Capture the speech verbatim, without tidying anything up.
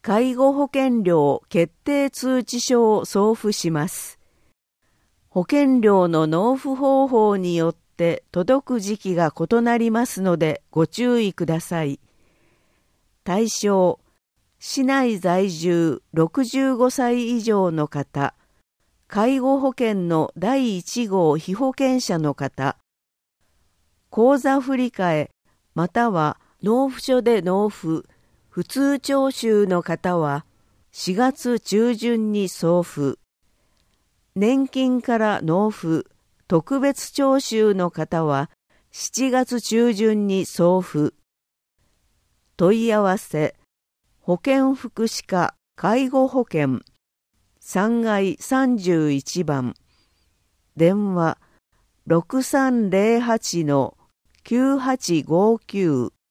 介護保険料決定通知書を送付します。保険料の納付方法によって届く時期が異なりますのでご注意ください。対象、市内在住ろくじゅうごさい以上の方、介護保険のだいいち号被保険者の方、口座振替または納付書で納付、普通徴収の方はしがつ中旬に送付、年金から納付、特別徴収の方はしちがつ中旬に送付。問い合わせ、保健福祉課介護保険さんがいさんじゅういちばん、電話 ろくさんぜろはちのきゅうはちごきゅう